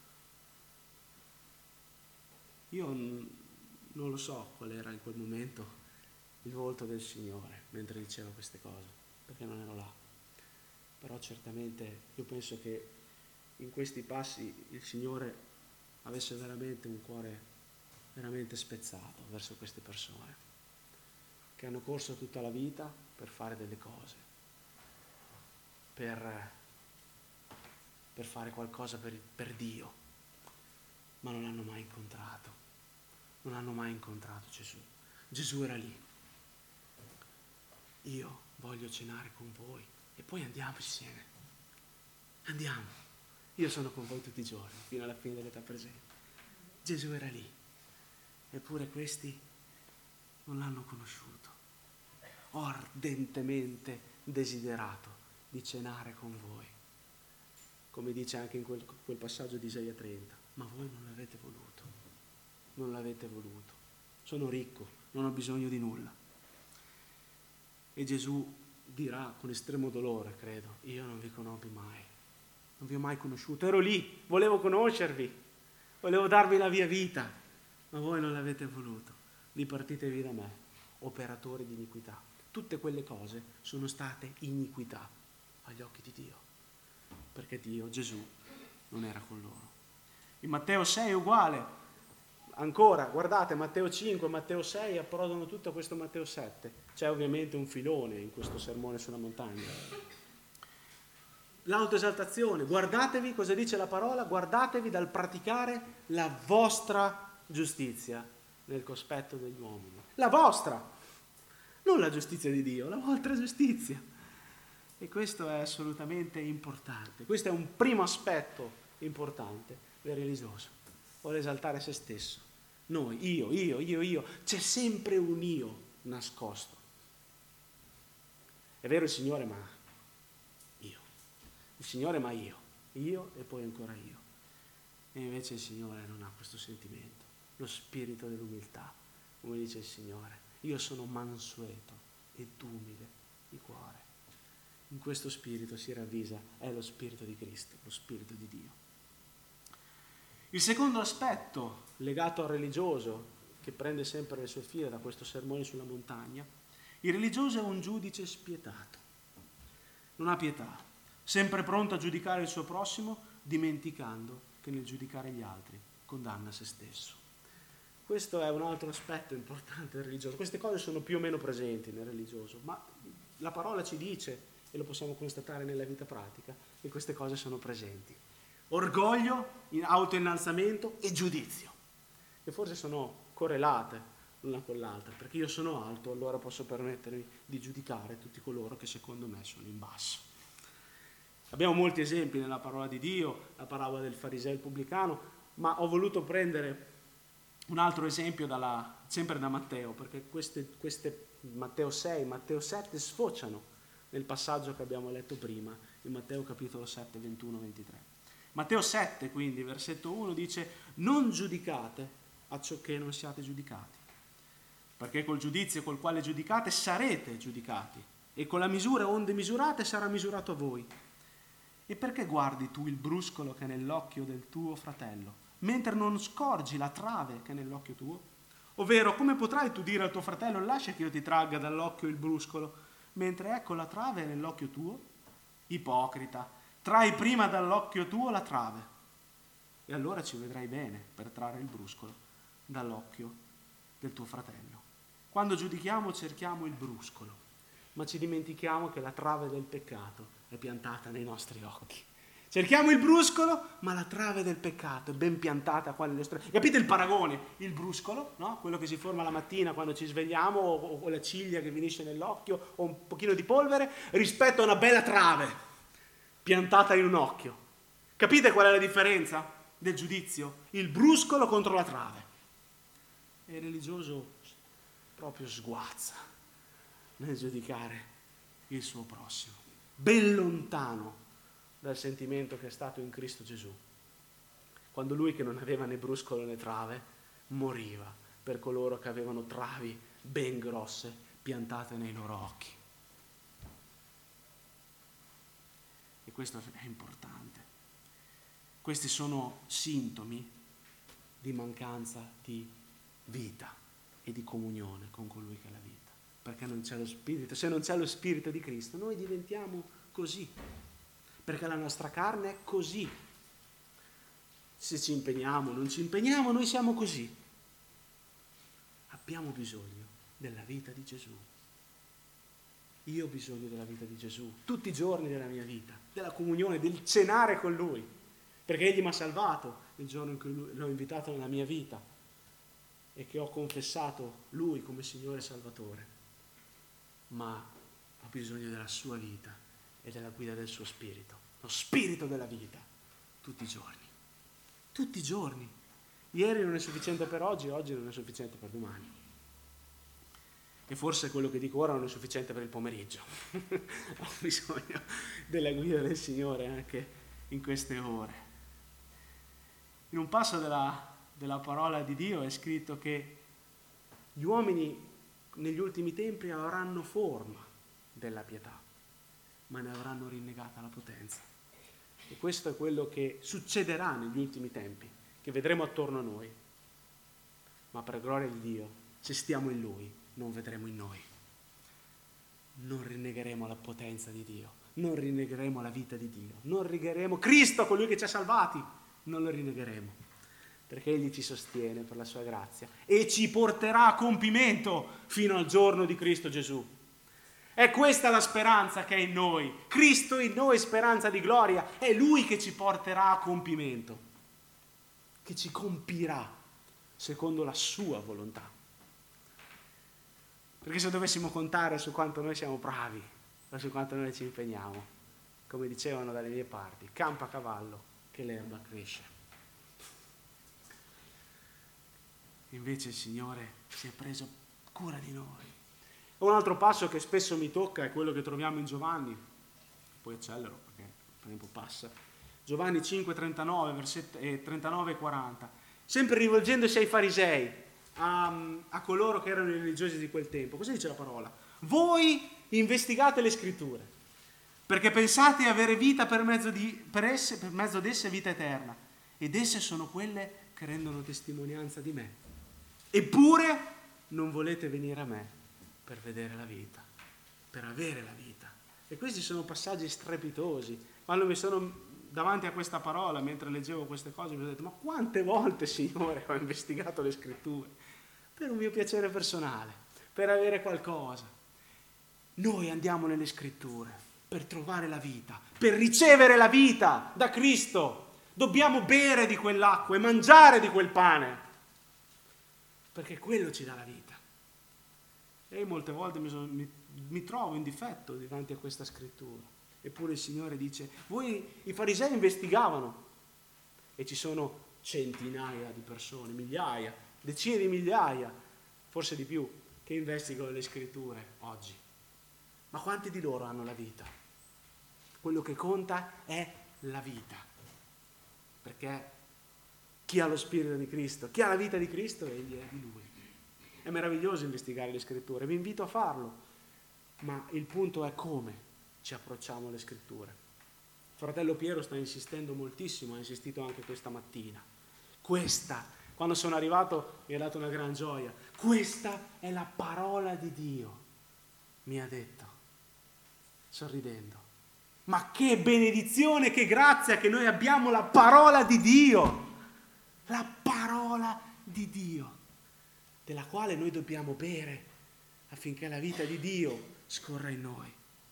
A: Io non lo so qual era in quel momento il volto del Signore mentre diceva queste cose, perché non ero là. Però certamente io penso che in questi passi il Signore avesse veramente un cuore veramente spezzato verso queste persone che hanno corso tutta la vita per fare delle cose, per, per fare qualcosa per, per Dio, ma non l'hanno mai incontrato, non hanno mai incontrato Gesù. Gesù era lì. Io voglio cenare con voi e poi andiamo insieme. Andiamo. Io sono con voi tutti i giorni, fino alla fine dell'età presente. Gesù era lì. Eppure questi non l'hanno conosciuto. Ho ardentemente desiderato di cenare con voi. Come dice anche in quel, quel passaggio di Isaia trenta. Ma voi non l'avete voluto. Non l'avete voluto. Sono ricco, non ho bisogno di nulla. E Gesù dirà con estremo dolore, credo, io non vi conobbi mai. Non vi ho mai conosciuto. Ero lì, volevo conoscervi. Volevo darvi la mia vita. Ma voi non l'avete voluto. Dipartitevi da me, operatori di iniquità. Tutte quelle cose sono state iniquità agli occhi di Dio. Perché Dio, Gesù, non era con loro. In Matteo sei è uguale. Ancora, guardate, Matteo cinque e Matteo sei approdano tutto a questo Matteo sette. C'è ovviamente un filone in questo sermone sulla montagna. L'autoesaltazione, guardatevi, cosa dice la parola? Guardatevi dal praticare la vostra giustizia nel cospetto degli uomini. La vostra, non la giustizia di Dio, la vostra giustizia. E questo è assolutamente importante. Questo è un primo aspetto importante del religioso. Vuole esaltare se stesso. Noi, io, io, io, io. C'è sempre un io nascosto. È vero il Signore, ma io. Il Signore, ma io. Io e poi ancora io. E invece il Signore non ha questo sentimento. Lo spirito dell'umiltà. Come dice il Signore. Io sono mansueto ed umile di cuore. In questo spirito si ravvisa, è lo spirito di Cristo, lo spirito di Dio. Il secondo aspetto legato al religioso, che prende sempre le sue file da questo sermone sulla montagna, il religioso è un giudice spietato, non ha pietà, sempre pronto a giudicare il suo prossimo, dimenticando che nel giudicare gli altri condanna se stesso. Questo è un altro aspetto importante del religioso. Queste cose sono più o meno presenti nel religioso, ma la parola ci dice, e lo possiamo constatare nella vita pratica, che queste cose sono presenti. Orgoglio, autoinnalzamento e giudizio, che forse sono correlate l'una con l'altra, perché io sono alto, allora posso permettermi di giudicare tutti coloro che secondo me sono in basso. Abbiamo molti esempi nella parola di Dio, la parabola del fariseo e il pubblicano, ma ho voluto prendere un altro esempio dalla, sempre da Matteo, perché queste, queste Matteo sei, Matteo sette sfociano nel passaggio che abbiamo letto prima, in Matteo capitolo sette, ventuno ventitré. Matteo sette, quindi, versetto uno, dice: non giudicate a ciò che non siate giudicati, perché col giudizio col quale giudicate sarete giudicati, e con la misura onde misurate sarà misurato a voi. E perché guardi tu il bruscolo che è nell'occhio del tuo fratello, mentre non scorgi la trave che è nell'occhio tuo? Ovvero, come potrai tu dire al tuo fratello: lascia che io ti tragga dall'occhio il bruscolo, mentre ecco la trave è nell'occhio tuo? Ipocrita, trai prima dall'occhio tuo la trave, e allora ci vedrai bene per trarre il bruscolo dall'occhio del tuo fratello. Quando giudichiamo cerchiamo il bruscolo, ma ci dimentichiamo che la trave del peccato è piantata nei nostri occhi. Cerchiamo il bruscolo, ma la trave del peccato è ben piantata qua nelle nostre... Capite il paragone? Il bruscolo, no? Quello che si forma la mattina quando ci svegliamo, o, o la ciglia che finisce nell'occhio, o un pochino di polvere, rispetto a una bella trave piantata in un occhio. Capite qual è la differenza del giudizio? Il bruscolo contro la trave. E il religioso proprio sguazza nel giudicare il suo prossimo, ben lontano dal sentimento che è stato in Cristo Gesù. quando lui, che non aveva né bruscolo né trave, moriva per coloro che avevano travi ben grosse piantate nei loro occhi. E questo è importante. Questi sono sintomi di mancanza di vita e di comunione con colui che è la vita, perché non c'è lo Spirito. Se non c'è lo Spirito di Cristo, noi diventiamo così, perché la nostra carne è così. Se ci impegniamo, non ci impegniamo, noi siamo così. Abbiamo bisogno della vita di Gesù. Io ho bisogno della vita di Gesù tutti i giorni della mia vita, della comunione, del cenare con Lui, perché Egli mi ha salvato il giorno in cui lui, l'ho invitato nella mia vita e che ho confessato Lui come Signore e Salvatore. Ma ho bisogno della sua vita e della guida del suo Spirito, lo Spirito della vita, tutti i giorni. Tutti i giorni. Ieri non è sufficiente per oggi, oggi non è sufficiente per domani. E forse quello che dico ora non è sufficiente per il pomeriggio. Ho bisogno della guida del Signore anche in queste ore. In un passo della, della parola di Dio è scritto che gli uomini negli ultimi tempi avranno forma della pietà, ma ne avranno rinnegata la potenza. E questo è quello che succederà negli ultimi tempi, che vedremo attorno a noi. Ma per gloria di Dio, se stiamo in Lui, non vedremo in noi. Non rinnegheremo la potenza di Dio, non rinnegheremo la vita di Dio, non rinnegheremo Cristo, colui che ci ha salvati, non lo rinnegheremo, perché Egli ci sostiene per la sua grazia e ci porterà a compimento fino al giorno di Cristo Gesù. È questa la speranza che è in noi. Cristo in noi, speranza di gloria. È Lui che ci porterà a compimento, che ci compirà secondo la sua volontà. Perché se dovessimo contare su quanto noi siamo bravi o su quanto noi ci impegniamo, come dicevano dalle mie parti, campa a cavallo che l'erba cresce. Invece il Signore si è preso cura di noi. Un altro passo che spesso mi tocca è quello che troviamo in Giovanni, poi accelero perché il tempo passa, Giovanni cinque, trentanove, versetti, eh, trentanove e quaranta, sempre rivolgendosi ai farisei, a, a coloro che erano i religiosi di quel tempo. Cosa dice la parola? Voi investigate le scritture, perché pensate di avere vita per mezzo, di, per, esse, per mezzo d'esse vita eterna, ed esse sono quelle che rendono testimonianza di me. Eppure non volete venire a me per vedere la vita, per avere la vita. E questi sono passaggi strepitosi. Quando mi sono davanti a questa parola, mentre leggevo queste cose, mi sono detto: ma quante volte, Signore, ho investigato le scritture per un mio piacere personale, per avere qualcosa. Noi andiamo nelle scritture per trovare la vita, per ricevere la vita da Cristo. Dobbiamo bere di quell'acqua e mangiare di quel pane, perché quello ci dà la vita. E molte volte mi, sono, mi, mi trovo in difetto davanti a questa scrittura. Eppure il Signore dice: voi i farisei investigavano, e ci sono centinaia di persone, migliaia, decine di migliaia, forse di più, che investigano le scritture oggi. Ma quanti di loro hanno la vita? Quello che conta è la vita, perché chi ha lo Spirito di Cristo, chi ha la vita di Cristo, egli è di Lui. È meraviglioso investigare le scritture, vi invito a farlo, ma il punto è come ci approcciamo alle scritture. Fratello Piero sta insistendo moltissimo, ha insistito anche questa mattina. Questa, quando sono arrivato, mi ha dato una gran gioia. Questa è la parola di Dio, mi ha detto, sorridendo. Ma che benedizione, che grazia che noi abbiamo la parola di Dio, la parola di Dio, della quale noi dobbiamo bere affinché la vita di Dio scorra in noi.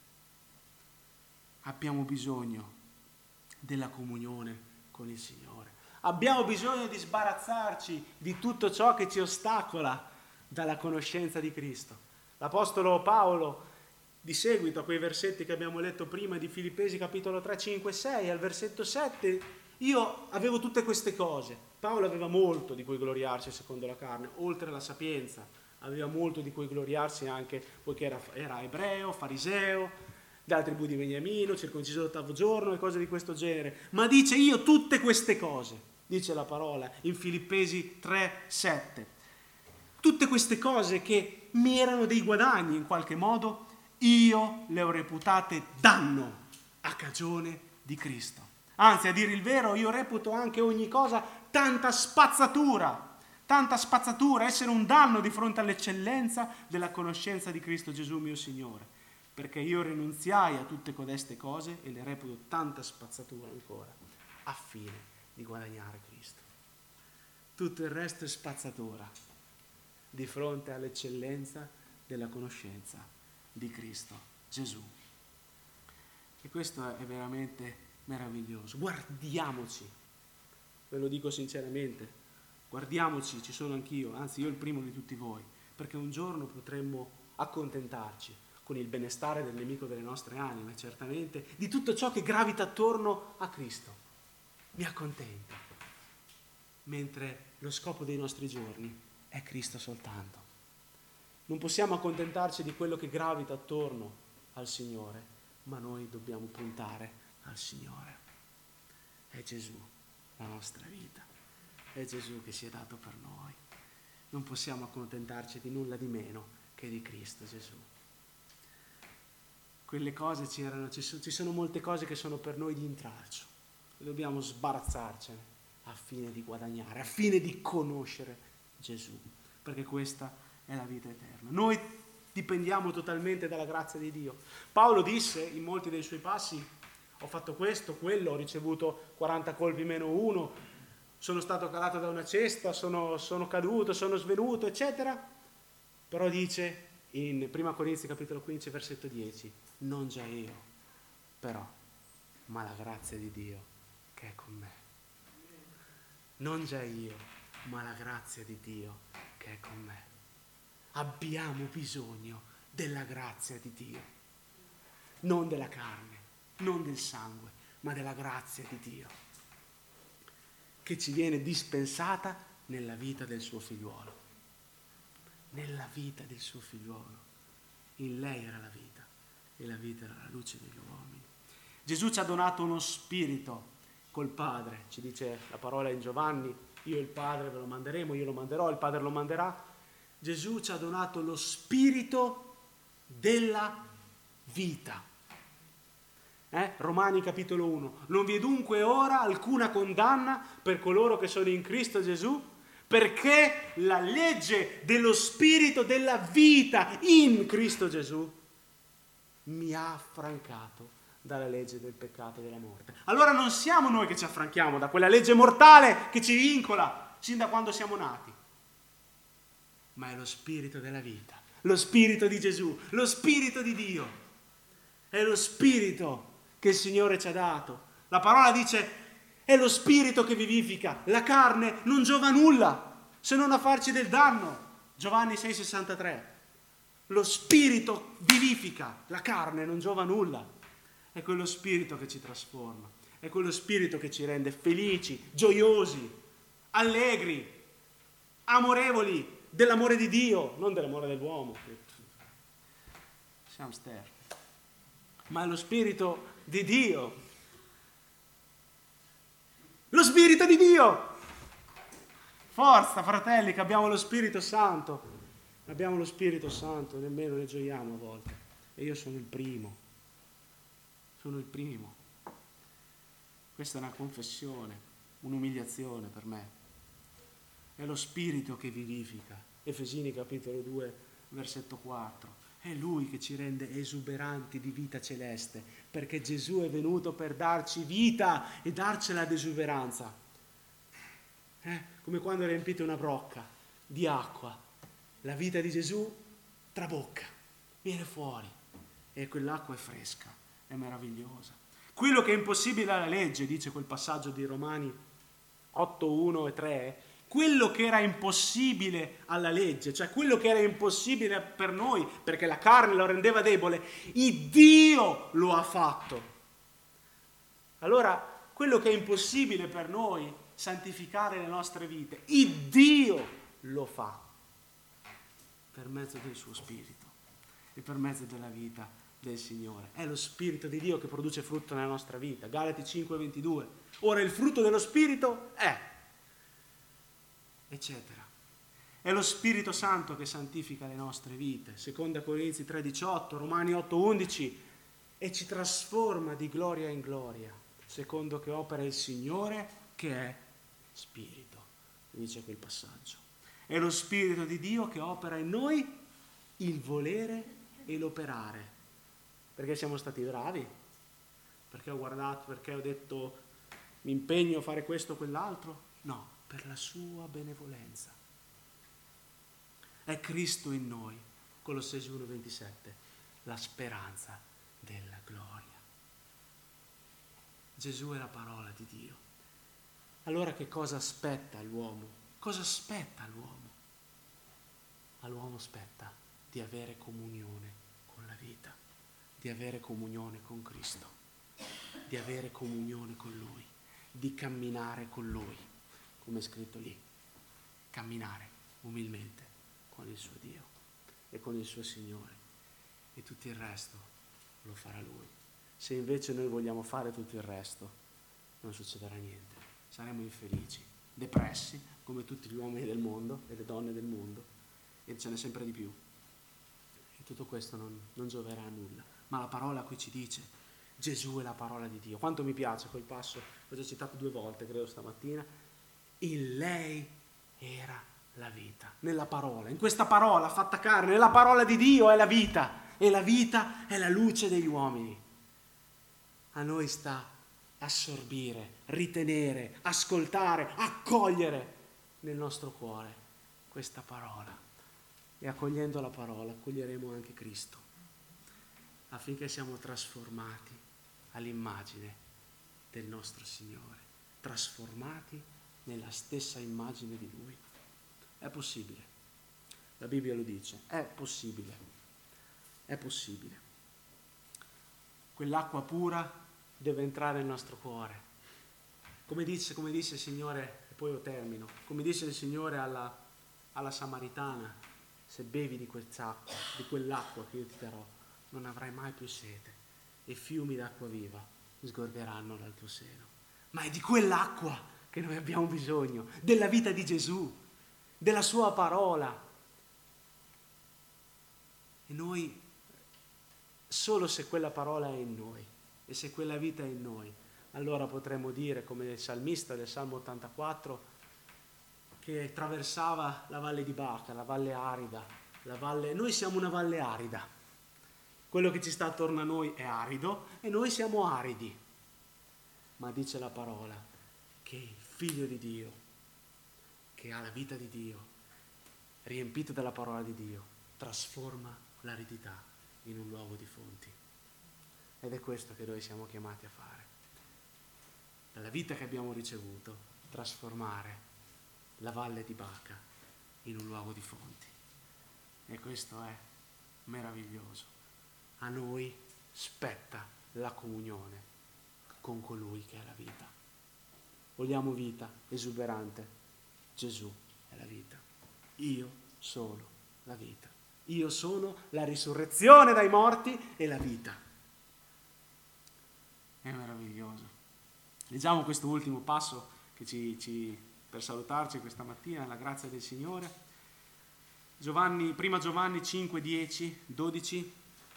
A: Abbiamo bisogno della comunione con il Signore. Abbiamo bisogno di sbarazzarci di tutto ciò che ci ostacola dalla conoscenza di Cristo. L'Apostolo Paolo, di seguito a quei versetti che abbiamo letto prima di Filippesi capitolo tre, cinque, sei, al versetto sette, io avevo tutte queste cose. Paolo aveva molto di cui gloriarsi secondo la carne, oltre alla sapienza, aveva molto di cui gloriarsi anche poiché era, era ebreo, fariseo, dalla tribù di Beniamino, circonciso l'ottavo giorno e cose di questo genere. Ma dice: io tutte queste cose dice la parola in Filippesi tre sette. Tutte queste cose che mi erano dei guadagni in qualche modo, io le ho reputate danno a cagione di Cristo. Anzi, a dire il vero, io reputo anche ogni cosa tanta spazzatura, tanta spazzatura, essere un danno di fronte all'eccellenza della conoscenza di Cristo Gesù mio Signore, perché io rinunziai a tutte codeste cose e le reputo tanta spazzatura ancora, a fine di guadagnare Cristo. Tutto il resto è spazzatura di fronte all'eccellenza della conoscenza di Cristo Gesù. E questo è veramente meraviglioso. Guardiamoci, ve lo dico sinceramente, guardiamoci, ci sono anch'io, anzi io il primo di tutti voi, perché un giorno potremmo accontentarci con il benestare del nemico delle nostre anime, certamente, di tutto ciò che gravita attorno a Cristo. Mi accontento, mentre lo scopo dei nostri giorni è Cristo soltanto. Non possiamo accontentarci di quello che gravita attorno al Signore, ma noi dobbiamo puntare al Signore. È Gesù la nostra vita, è Gesù che si è dato per noi. Non possiamo accontentarci di nulla di meno che di Cristo Gesù. Quelle cose c'erano, ci sono, ci sono molte cose che sono per noi di intralcio e dobbiamo sbarazzarcene a fine di guadagnare, a fine di conoscere Gesù, perché questa è la vita eterna. Noi dipendiamo totalmente dalla grazia di Dio. Paolo disse in molti dei suoi passi: ho fatto questo, quello, ho ricevuto quaranta colpi meno uno, sono stato calato da una cesta, sono, sono caduto, sono svenuto, eccetera. Però dice in prima Corinzi capitolo quindici versetto dieci: non già io, però, ma la grazia di Dio che è con me. Non già io, ma la grazia di Dio che è con me. Abbiamo bisogno della grazia di Dio, non della carne, non del sangue, ma della grazia di Dio, che ci viene dispensata nella vita del suo figliuolo. Nella vita del suo figliuolo. In lei era la vita, e la vita era la luce degli uomini. Gesù ci ha donato uno spirito col Padre, ci dice la parola in Giovanni: io e il Padre ve lo manderemo, io lo manderò, il Padre lo manderà. Gesù ci ha donato lo spirito della vita. Eh? Romani capitolo uno: non vi è dunque ora alcuna condanna per coloro che sono in Cristo Gesù, perché la legge dello spirito della vita in Cristo Gesù mi ha affrancato dalla legge del peccato e della morte. Allora non siamo noi che ci affranchiamo da quella legge mortale che ci vincola sin da quando siamo nati, ma è lo spirito della vita, lo spirito di Gesù, lo spirito di Dio. È lo spirito che il Signore ci ha dato. La parola dice: è lo spirito che vivifica, la carne non giova nulla se non a farci del danno. Giovanni sei sessantatré. Lo spirito vivifica, la carne non giova nulla. È quello spirito che ci trasforma, è quello spirito che ci rende felici, gioiosi, allegri, amorevoli dell'amore di Dio, non dell'amore dell'uomo. Siamo sterili. Ma è lo spirito di Dio. Lo spirito di Dio. Forza, fratelli, che abbiamo lo Spirito Santo. Abbiamo lo Spirito Santo, nemmeno ne gioiamo a volte. E io sono il primo. Sono il primo. Questa è una confessione, un'umiliazione per me. È lo Spirito che vivifica. Efesini capitolo due, versetto quattro. È Lui che ci rende esuberanti di vita celeste, perché Gesù è venuto per darci vita e darcela ad esuberanza. Eh? Come quando riempite una brocca di acqua, la vita di Gesù trabocca, viene fuori e quell'acqua è fresca, è meravigliosa. Quello che è impossibile alla legge, dice quel passaggio di Romani otto, uno e tre, quello che era impossibile alla legge, cioè quello che era impossibile per noi, perché la carne lo rendeva debole, il Dio lo ha fatto. Allora, quello che è impossibile per noi, santificare le nostre vite, il Dio lo fa per mezzo del suo Spirito e per mezzo della vita del Signore. È lo Spirito di Dio che produce frutto nella nostra vita. Galati cinque ventidue. Ora il frutto dello Spirito è eccetera. È lo Spirito Santo che santifica le nostre vite, seconda Corinzi tre diciotto, Romani otto undici, e ci trasforma di gloria in gloria, secondo che opera il Signore che è Spirito, dice quel passaggio. È lo Spirito di Dio che opera in noi il volere e l'operare. Perché siamo stati bravi? Perché ho guardato, perché ho detto mi impegno a fare questo o quell'altro? No, per la sua benevolenza. È Cristo in noi, Colossesi uno ventisette, la speranza della gloria. Gesù è la parola di Dio. Allora che cosa aspetta l'uomo? Cosa aspetta l'uomo? All'uomo aspetta di avere comunione con la vita, di avere comunione con Cristo, di avere comunione con Lui, di camminare con Lui, come è scritto lì, camminare umilmente con il suo Dio e con il suo Signore, e tutto il resto lo farà Lui. Se invece noi vogliamo fare tutto il resto, non succederà niente, saremo infelici, depressi come tutti gli uomini del mondo e le donne del mondo, e ce n'è sempre di più, e tutto questo non, non gioverà a nulla. Ma la parola qui ci dice: Gesù è la parola di Dio. Quanto mi piace quel passo, l'ho già citato due volte credo stamattina. In lei era la vita, nella parola, in questa parola fatta carne, nella parola di Dio è la vita, e la vita è la luce degli uomini. A noi sta assorbire, ritenere, ascoltare, accogliere nel nostro cuore questa parola, e accogliendo la parola accoglieremo anche Cristo, affinché siamo trasformati all'immagine del nostro Signore, trasformati nella stessa immagine di Lui. È possibile, la Bibbia lo dice, è possibile, è possibile. Quell'acqua pura deve entrare nel nostro cuore. Come dice, come dice il Signore, e poi io termino, come dice il Signore alla, alla Samaritana: se bevi di quest'acqua, di quell'acqua che io ti darò, non avrai mai più sete, e fiumi d'acqua viva sgorgeranno dal tuo seno. Ma è di quell'acqua che noi abbiamo bisogno, della vita di Gesù, della sua parola. E noi, solo se quella parola è in noi e se quella vita è in noi, allora potremo dire, come il salmista del Salmo ottantaquattro, che attraversava la valle di Baca, la valle arida, la valle... Noi siamo una valle arida, quello che ci sta attorno a noi è arido e noi siamo aridi, ma dice la parola che il Figlio di Dio, che ha la vita di Dio, riempito dalla parola di Dio, trasforma l'aridità in un luogo di fonti. Ed è questo che noi siamo chiamati a fare. Dalla vita che abbiamo ricevuto, trasformare la valle di Baca in un luogo di fonti. E questo è meraviglioso. A noi spetta la comunione con colui che è la vita. Vogliamo vita esuberante? Gesù è la vita. Io sono la vita. Io sono la risurrezione dai morti e la vita. È meraviglioso. Leggiamo questo ultimo passo che ci, ci, per salutarci questa mattina, la grazia del Signore. Giovanni, prima Giovanni cinque, dieci, dodici,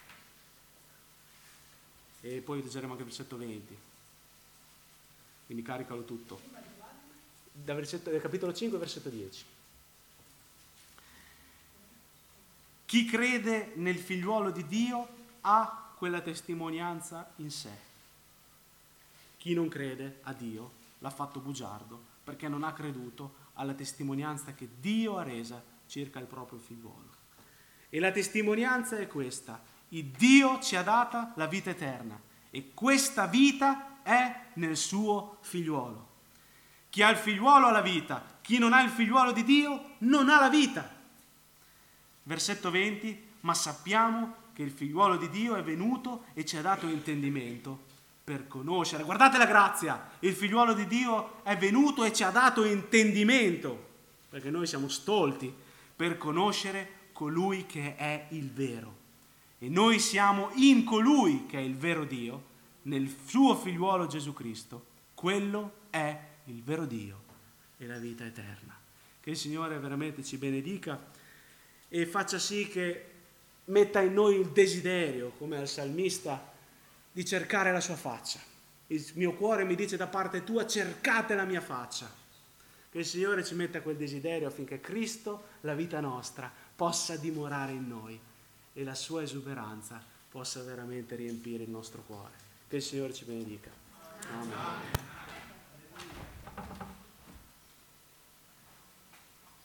A: e poi leggeremo anche il versetto venti. Quindi caricalo tutto. Da versetto, del capitolo cinque, versetto dieci. Chi crede nel figliuolo di Dio ha quella testimonianza in sé. Chi non crede a Dio l'ha fatto bugiardo, perché non ha creduto alla testimonianza che Dio ha resa circa il proprio figliuolo. E la testimonianza è questa: il Dio ci ha data la vita eterna, e questa vita è nel suo figliuolo. Chi ha il figliuolo ha la vita, chi non ha il figliuolo di Dio non ha la vita. Versetto venti: ma sappiamo che il figliuolo di Dio è venuto e ci ha dato intendimento per conoscere. Guardate la grazia, il figliuolo di Dio è venuto e ci ha dato intendimento, perché noi siamo stolti, per conoscere colui che è il vero. E noi siamo in colui che è il vero Dio, nel suo figliuolo Gesù Cristo. Quello è il vero Dio e la vita eterna. Che il Signore veramente ci benedica e faccia sì che metta in noi il desiderio, come al salmista, di cercare la sua faccia. Il mio cuore mi dice da parte tua: cercate la mia faccia. Che il Signore ci metta quel desiderio affinché Cristo, la vita nostra, possa dimorare in noi e la sua esuberanza possa veramente riempire il nostro cuore. Che il Signore ci benedica. Amen.